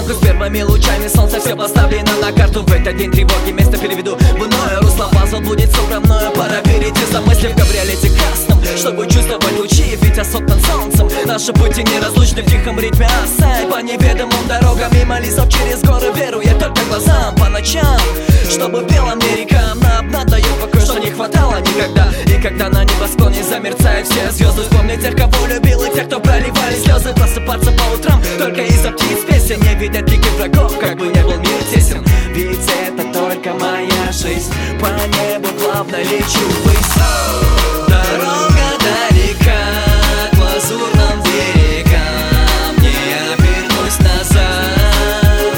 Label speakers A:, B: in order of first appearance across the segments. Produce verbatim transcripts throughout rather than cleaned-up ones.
A: дорогу с первыми лучами солнца. Все поставлено на карту, в этот день тревоги место переведу в иное русло. Пазл будет собран мною, пора перейти за мысли в кабриолете красном, чтобы чувствовать лучи, ведь осознан солнцем. Наши пути неразлучны в тихом ритме осай. По неведомым дорогам мимо лесов через горы, веруя только глазам по ночам, чтобы пела мне река. Она обнадает покой, что не хватало никогда. И когда на небосклоне замерцают все звезды, вспомни тех, кого любил, и тех, кто проливали слезы. Просыпаться по утрам только из-за птиц песен, не видят лики врагов, как бы не был мир тесен. Ведь это только моя жизнь, по небу плавно лечу ввысь. Дорога далека к лазурным берегам, не обернусь назад.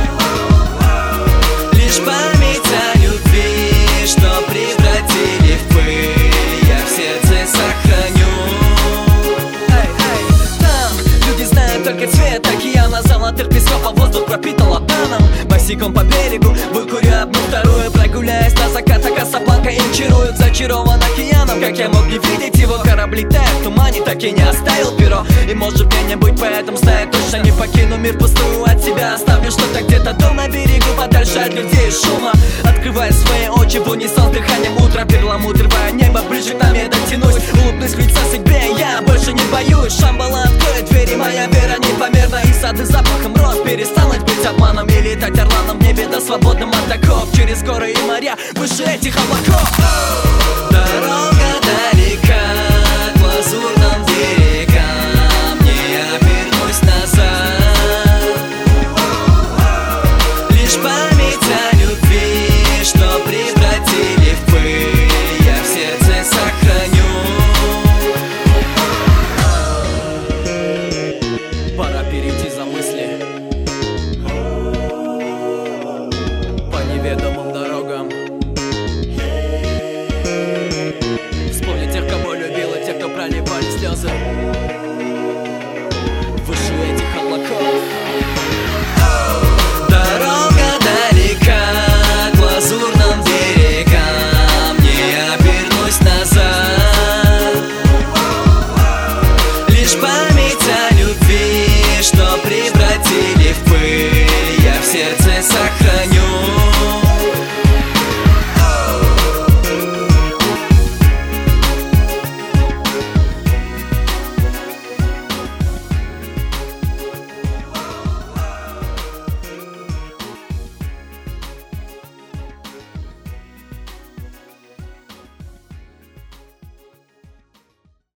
A: Лишь память о любви, что превратили в пыль, я в сердце сохраню. Эй, эй, там люди знают только цвет океана, золотых песков, а воздух пропитал отаном. Босиком по берегу выкурю одну вторую, прогуляясь до заката, Касабланка им чарует, зачарован океаном. Как я мог не видеть его? Корабли тают в тумане, так и не оставил перо. И может мне не быть поэтом, знаю точно, не покину мир пустую, от себя оставлю что-то где-то дом на берегу, подальше от людей и шума. Открывая свои очи в унисон с дыханием утра, перламутровое небо, ближе к нам я дотянусь. Улыбнусь в лицо судьбе, я больше не боюсь. Шамбала откроет двери, моя вера непомерна, и сады запахом роз перестанут быть обманом. И летать орланом в небе до свободным от оков, через горы и моря, выше этих облаков. Дорога далека к лазурным берегам, не обернусь назад. Лишь память о любви, что превратили в пыль, я в сердце сохраню. Пора перейти за мысли по неведомым дорогам.